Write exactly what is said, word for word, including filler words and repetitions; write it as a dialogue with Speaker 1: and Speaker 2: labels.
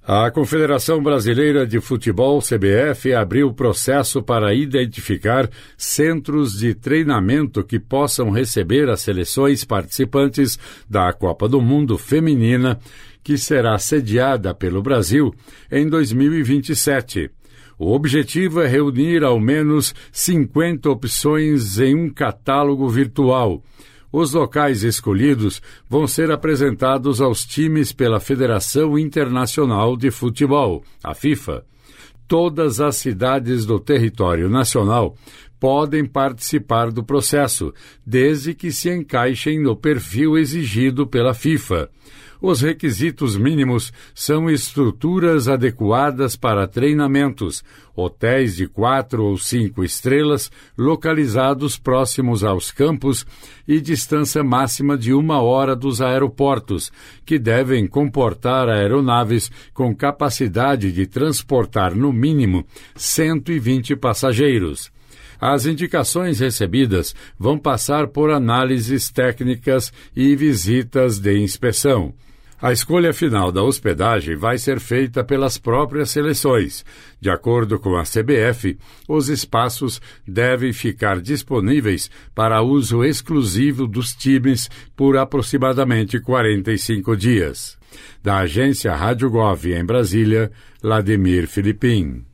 Speaker 1: A Confederação Brasileira de Futebol, C B F, abriu processo para identificar centros de treinamento que possam receber as seleções participantes da Copa do Mundo Feminina, que será sediada pelo Brasil em dois mil e vinte e sete. O objetivo é reunir ao menos cinquenta opções em um catálogo virtual. Os locais escolhidos vão ser apresentados aos times pela Federação Internacional de Futebol, a FIFA. Todas as cidades do território nacional podem participar do processo, desde que se encaixem no perfil exigido pela FIFA. Os requisitos mínimos são estruturas adequadas para treinamentos, hotéis de quatro ou cinco estrelas localizados próximos aos campos e distância máxima de uma hora dos aeroportos, que devem comportar aeronaves com capacidade de transportar no mínimo cento e vinte passageiros. As indicações recebidas vão passar por análises técnicas e visitas de inspeção. A escolha final da hospedagem vai ser feita pelas próprias seleções. De acordo com a C B F, os espaços devem ficar disponíveis para uso exclusivo dos times por aproximadamente quarenta e cinco dias. Da agência Rádio Gov em Brasília, Vladimir Filipim.